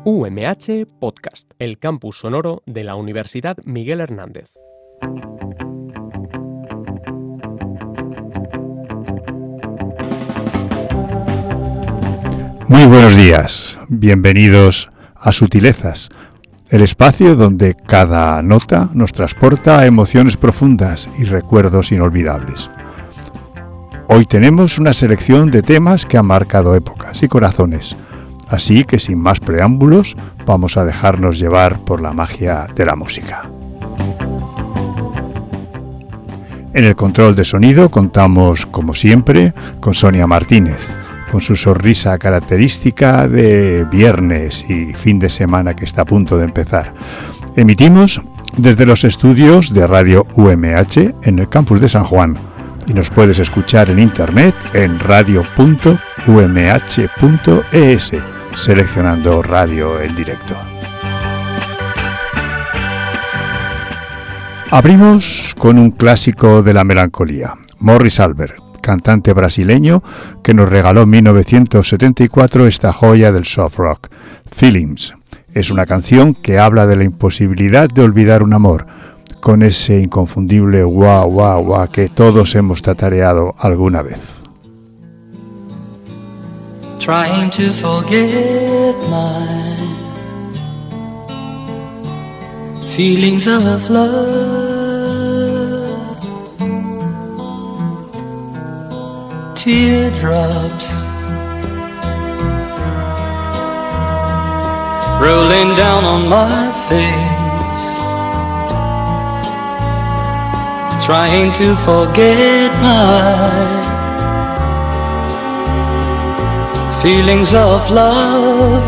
UMH Podcast, el campus sonoro de la Universidad Miguel Hernández. Muy buenos días, bienvenidos a Sutilezas, el espacio donde cada nota nos transporta a emociones profundas y recuerdos inolvidables. Hoy tenemos una selección de temas que han marcado épocas y corazones, así que sin más preámbulos vamos a dejarnos llevar por la magia de la música. En el control de sonido contamos, como siempre, con Sonia Martínez, con su sonrisa característica de viernes y fin de semana que está a punto de empezar. Emitimos desde los estudios de Radio UMH en el campus de San Juan y nos puedes escuchar en internet en radio.umh.es, seleccionando radio en directo. Abrimos con un clásico de la melancolía, Morris Albert, cantante brasileño que nos regaló en 1974 esta joya del soft rock, Feelings. Es una canción que habla de la imposibilidad de olvidar un amor, con ese inconfundible guau guau guau que todos hemos tatareado alguna vez. Trying to forget my feelings of love, teardrops rolling down on my face, trying to forget my feelings of love,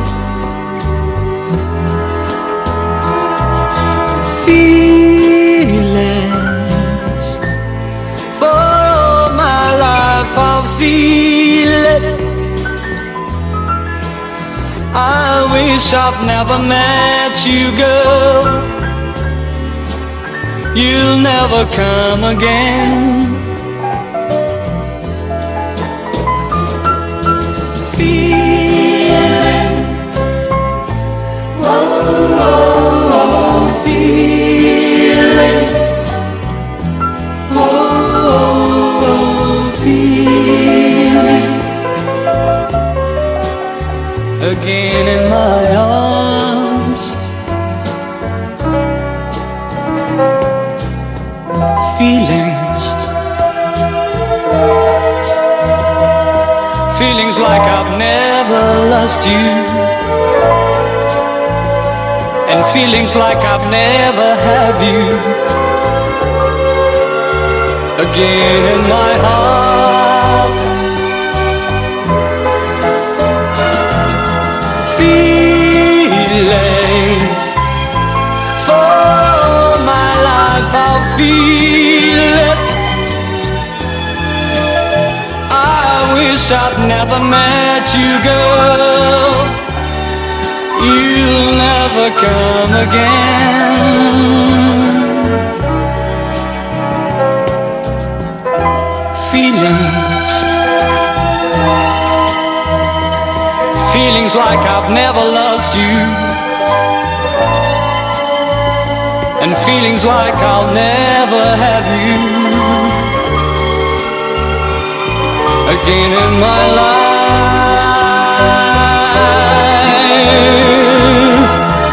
feelings for all my life I'll feel it. I wish I've never met you, girl. You'll never come again. Feeling, oh, oh, oh, feeling, oh, oh, oh, feeling, again in my arms, feelings, feelings like I've never lost you, and feelings like I've never have you, again in my heart, feelings for all my life I'll feel it. I wish I'd never met you, girl. You'll never come again. Feelings, feelings like I've never lost you, and feelings like I'll never have you again in my life.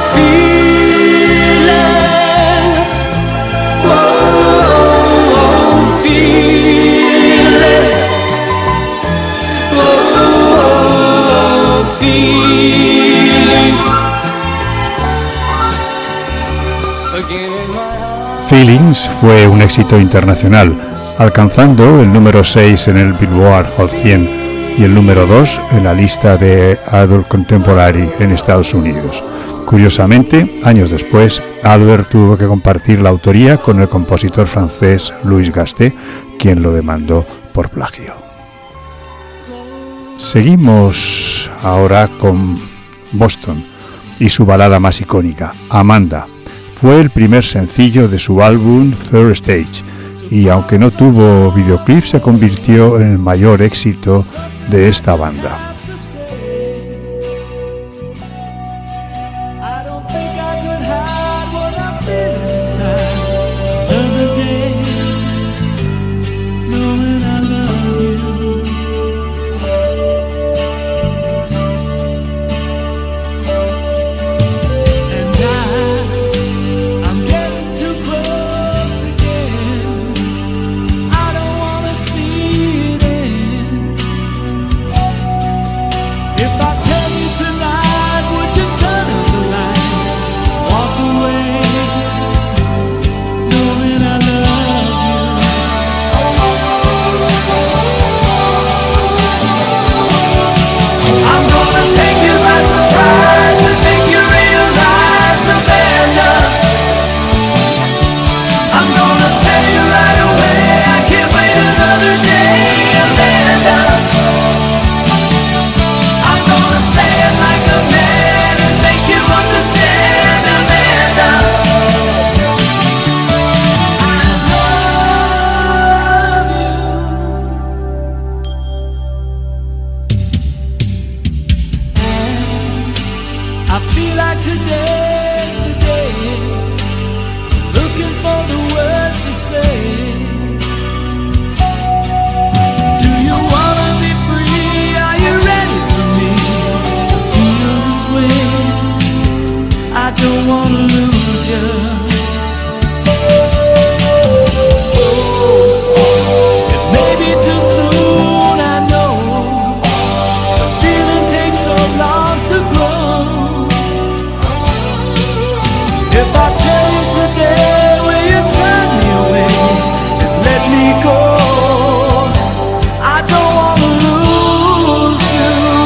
Feeling, oh, oh, feeling, oh, oh, feeling, again in my heart. Feelings fue un éxito internacional, alcanzando el número 6 en el Billboard Hot 100 y el número 2 en la lista de Adult Contemporary en Estados Unidos. Curiosamente, años después, Albert tuvo que compartir la autoría con el compositor francés Louis Gasté, quien lo demandó por plagio. Seguimos ahora con Boston y su balada más icónica, Amanda. Fue el primer sencillo de su álbum Third Stage, y aunque no tuvo videoclip, se convirtió en el mayor éxito de esta banda. feel like today's the day, looking for the words to say. Do you wanna be free? Are you ready for me to feel this way? I don't wanna lose you. Too soon, I know. The feeling takes so long to grow. If I tell you today, will you turn me away and let me go? I don't wanna lose you.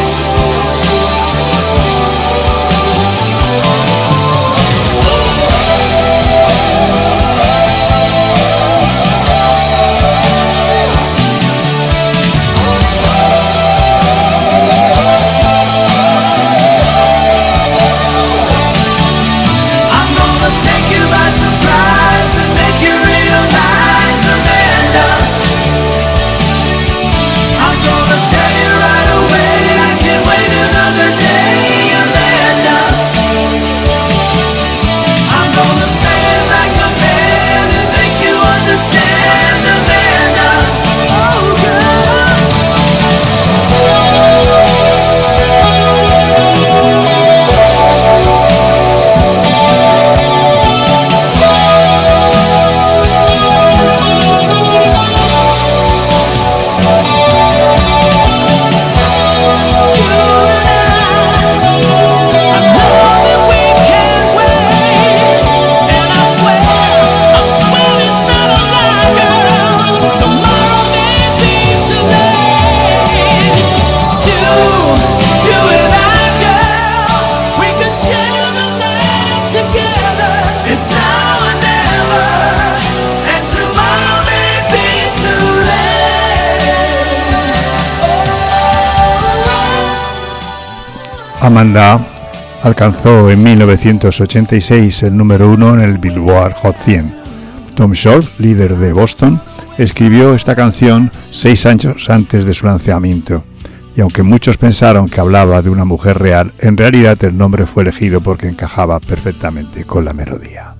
Amanda alcanzó en 1986 el número 1 en el Billboard Hot 100. Tom Scholz, líder de Boston, escribió esta canción 6 años antes de su lanzamiento, y aunque muchos pensaron que hablaba de una mujer real, en realidad el nombre fue elegido porque encajaba perfectamente con la melodía.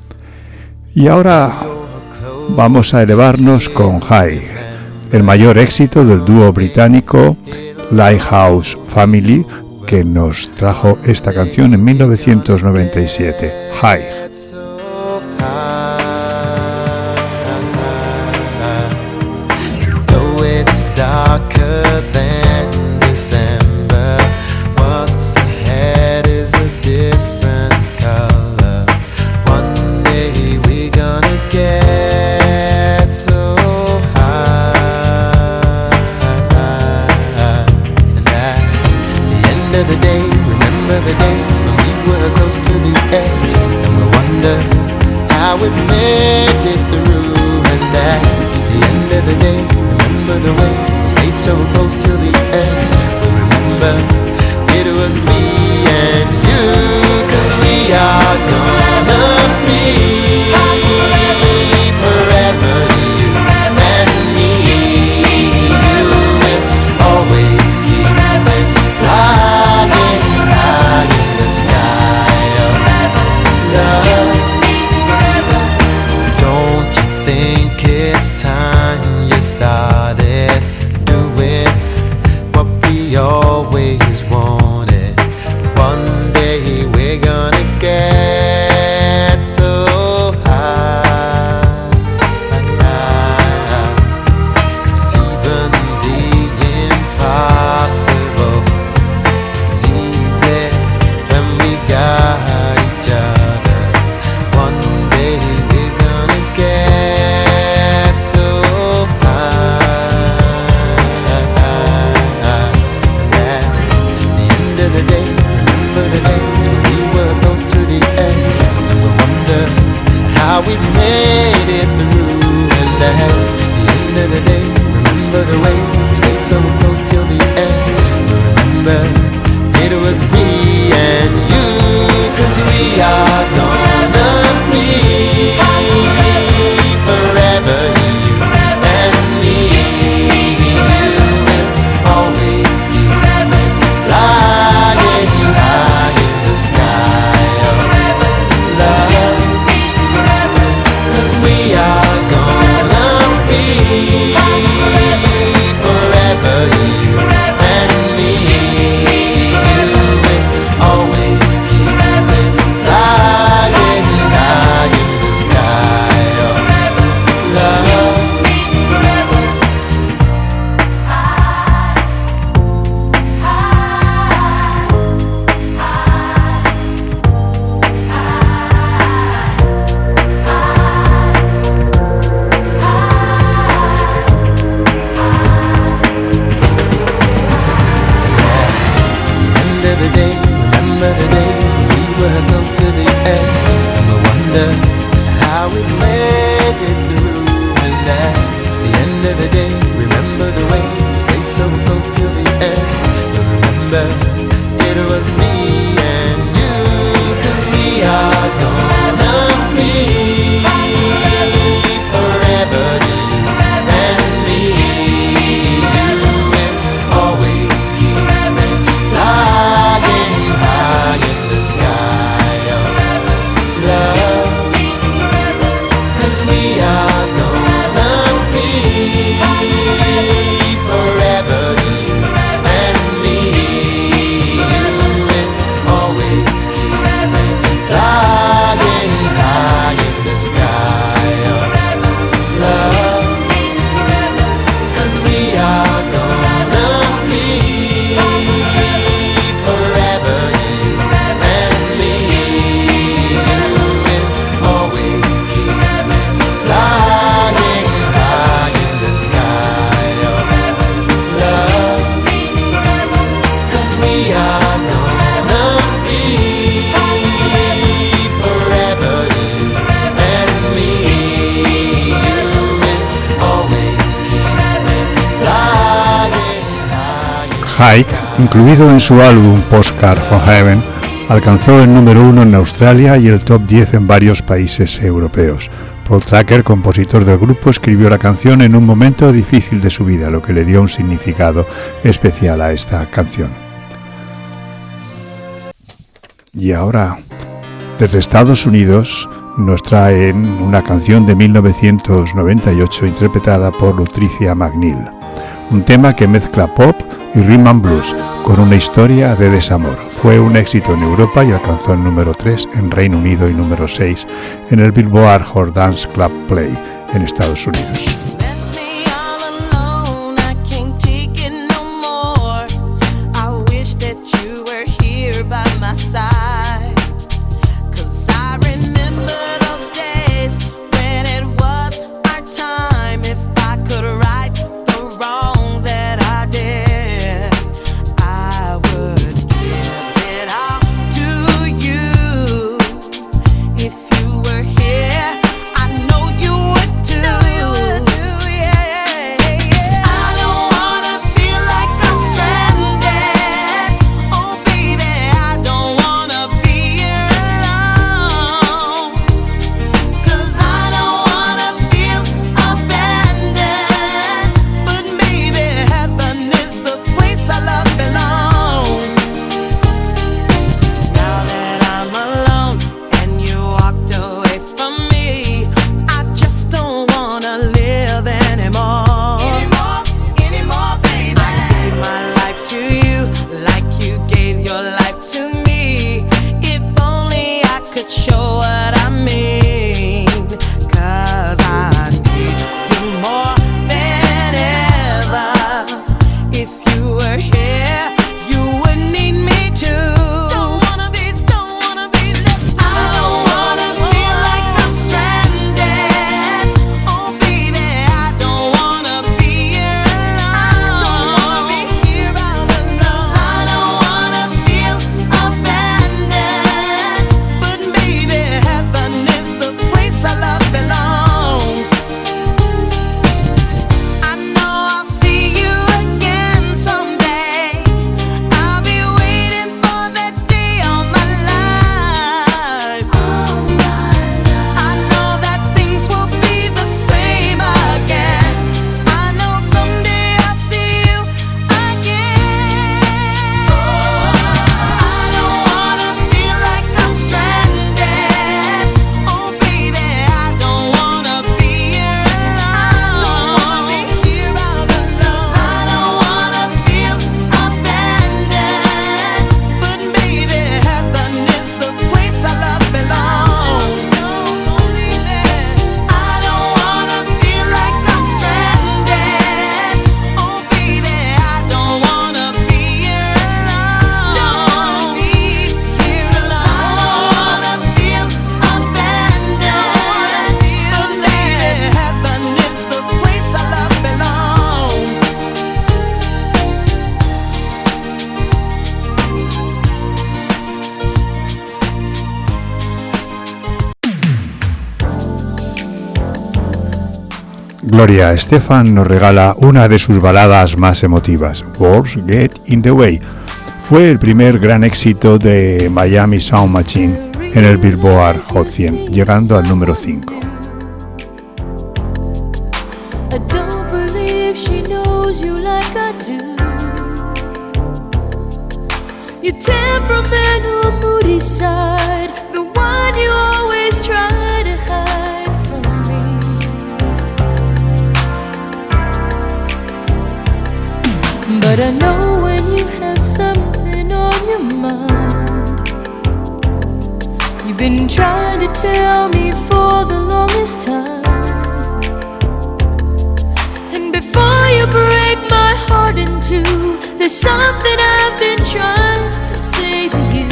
Y ahora vamos a elevarnos con High, el mayor éxito del dúo británico Lighthouse Family, que nos trajo esta canción en 1997, High. Hike, incluido en su álbum Postcard from Heaven, alcanzó el número 1 en Australia y el top 10 en varios países europeos. Paul Tracker, compositor del grupo, escribió la canción en un momento difícil de su vida, lo que le dio un significado especial a esta canción. Y ahora, desde Estados Unidos, nos traen una canción de 1998 interpretada por Lutricia McNeil, un tema que mezcla pop y rhythm and blues con una historia de desamor. Fue un éxito en Europa y alcanzó el número 3 en Reino Unido y número 6 en el Billboard Hot Dance Club Play en Estados Unidos. Gloria Estefan nos regala una de sus baladas más emotivas, Words Get in the Way. Fue el primer gran éxito de Miami Sound Machine en el Billboard Hot 100, llegando al número 5. I don't believe she knows you like I do. Your temperamental, moody side, the one you always try to hide from me. But I know when you have something on your mind. You've been trying to tell me for the longest time. And before you break my heart in two, there's something I've been trying to say to you.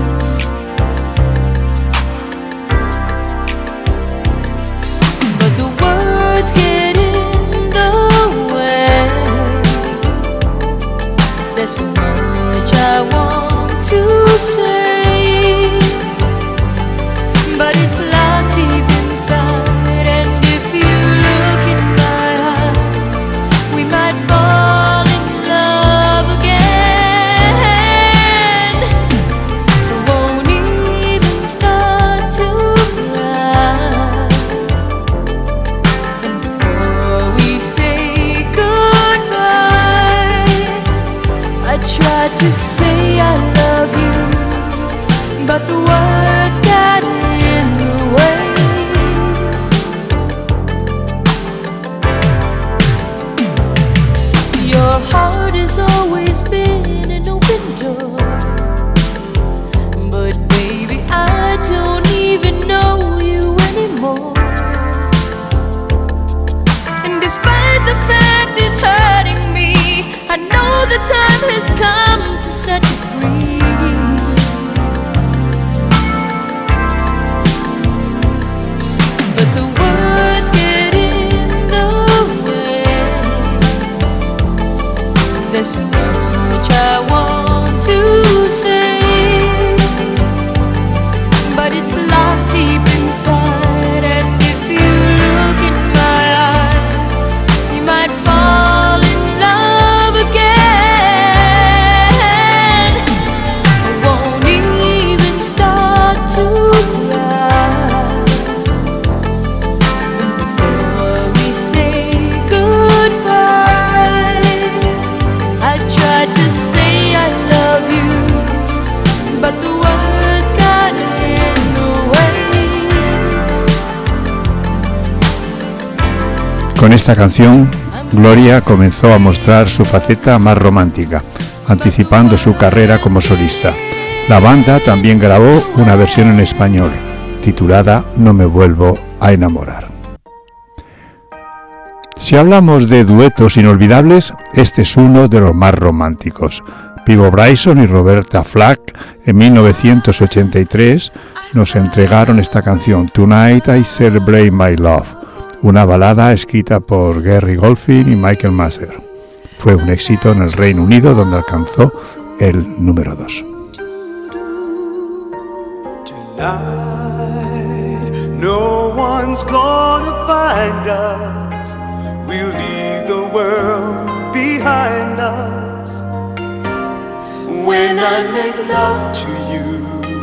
But the words get in the way. There's so much I want to say, but it's locked deep inside. And if you look in my eyes, we might fall in love again. tried to say I love you, but the words got in the way. Your heart has always been an open door, but baby, I don't even know you anymore. And despite the fact it's hurting me, I know the time has come to set you free. But the words get in the way. There's so much I want to say, but it's locked deep inside. And if you look in my eyes, you might fall in love again. I won't even start to cry before we say goodbye. I tried to say I love you, but the words got in the way. Con esta canción, Gloria comenzó a mostrar su faceta más romántica, anticipando su carrera como solista. La banda también grabó una versión en español, titulada No me vuelvo a enamorar. Si hablamos de duetos inolvidables, este es uno de los más románticos. Peabo Bryson y Roberta Flack en 1983 nos entregaron esta canción, Tonight I Celebrate My Love, una balada escrita por Gary Goldfine y Michael Masser. Fue un éxito en el Reino Unido, donde alcanzó el número 2. Tonight, no one's gonna find us. We'll leave the world behind us. When I make love to you,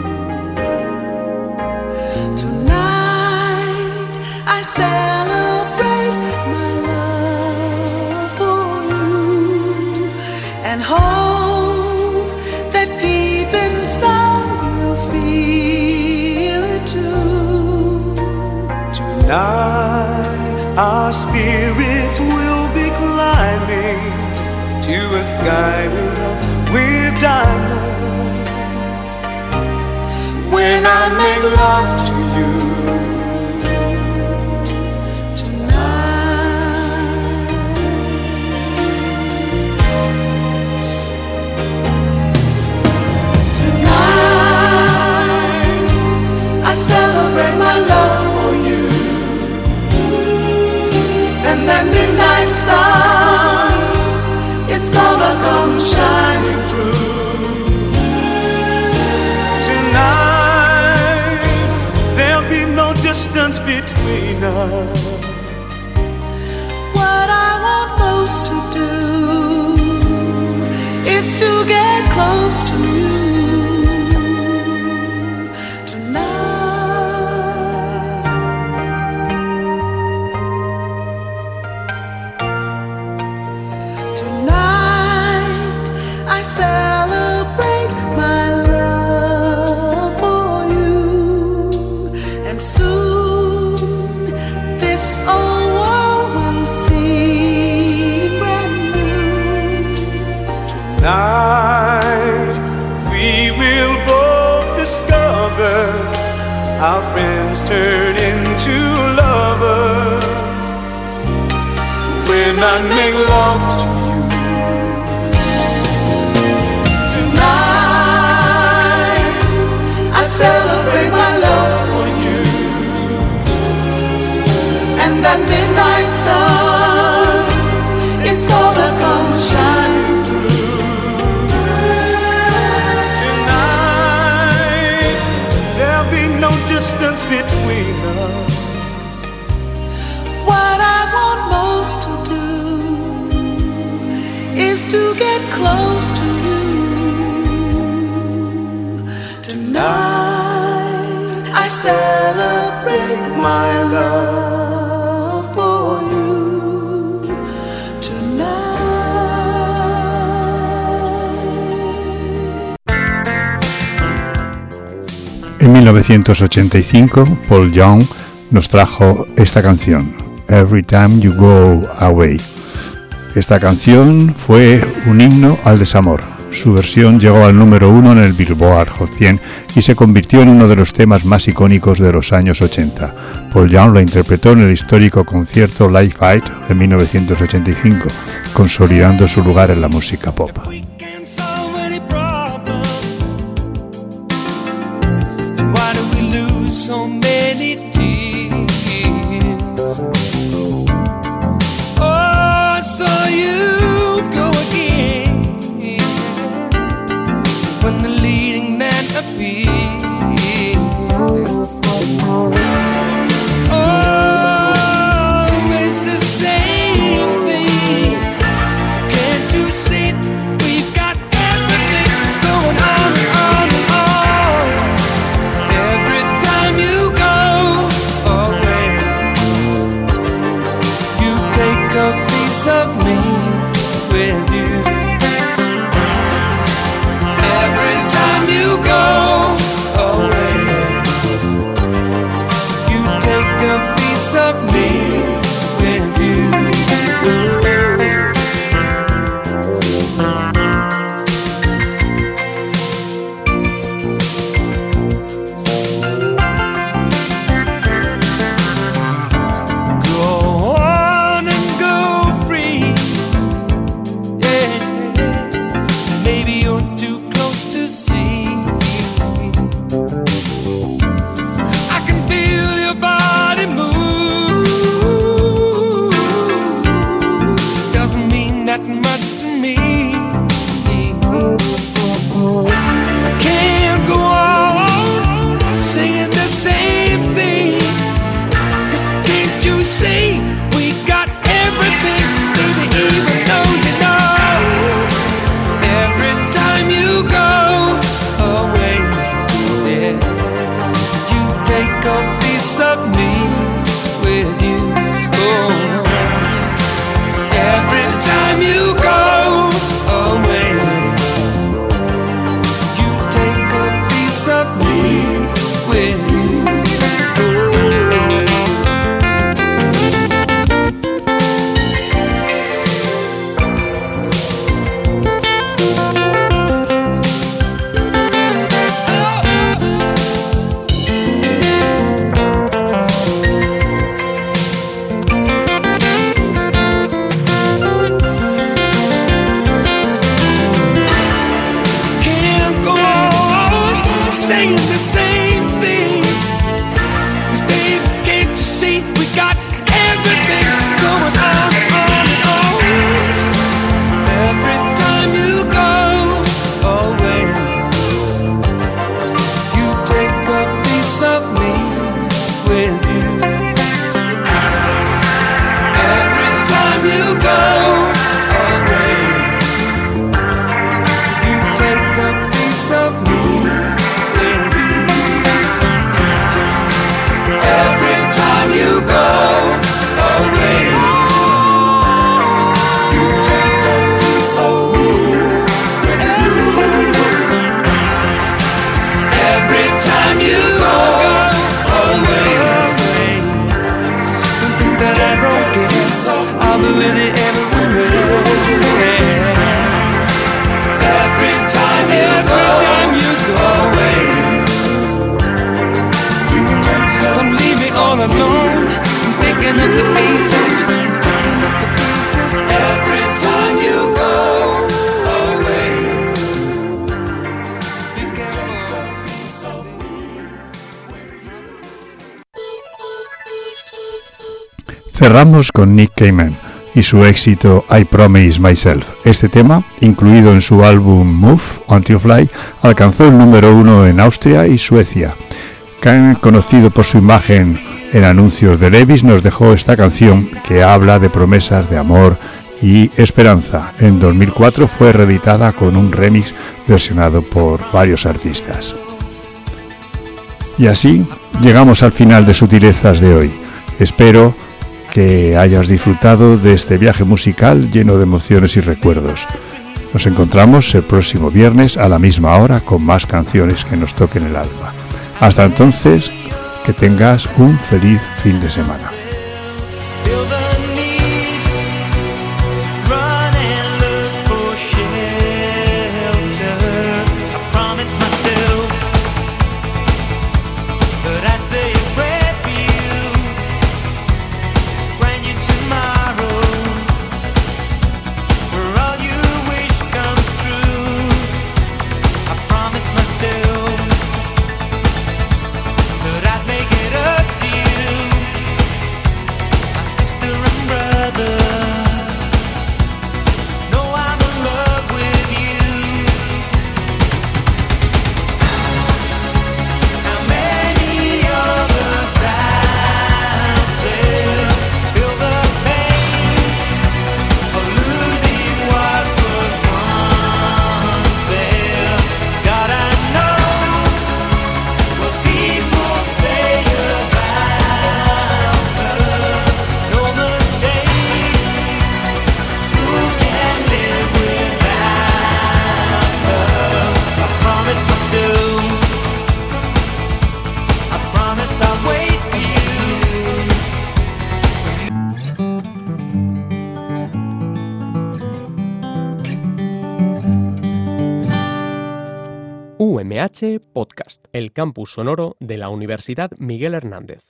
tonight I celebrate my love for you and hope that deep inside you feel it too. tonight our spirits will be climbing to a sky lit up with diamonds. When I make love to you, I celebrate my love for you, and that midnight sun is gonna come shining through. tonight there'll be no distance between us. What I want most to do is to get close to you. Tonight we will both discover our friends turn into lovers. When I make love to you, tonight I celebrate my love for you, and that midnight sun is gonna come shine. distance between us. What I want most to do is to get close to you. Tonight I celebrate my love for you. Tonight En 1985, Paul Young nos trajo esta canción, Every Time You Go Away. Esta canción fue un himno al desamor. Su versión llegó al número 1 en el Billboard Hot 100 y se convirtió en uno de los temas más icónicos de los años 80. Paul Young la interpretó en el histórico concierto Live Aid de 1985, consolidando su lugar en la música pop. Cerramos con Nick Cayman y su éxito I Promise Myself. Este tema, incluido en su álbum Move Until Fly, alcanzó el número 1 en Austria y Suecia. Cayman, conocido por su imagen en anuncios de Levi's, nos dejó esta canción que habla de promesas de amor y esperanza. En 2004 fue reeditada con un remix versionado por varios artistas. Y así llegamos al final de Sutilezas de hoy. Espero que hayas disfrutado de este viaje musical lleno de emociones y recuerdos. Nos encontramos el próximo viernes a la misma hora con más canciones que nos toquen el alma. Hasta entonces, que tengas un feliz fin de semana. Feel the need, run and look for shelter. I promised myself that I'd say a prayer for you when you tomorrow, where all you wish comes true. I promised myself that I'd make it up to you, my sister and brother. Know I'm in love with you. How many others out there feel the pain of losing what was once there? God, I know what people say about love. No mistake. Who can live without love? I promised myself. I promised I'd wait for you. UMH Podcast, el campus sonoro de la Universidad Miguel Hernández.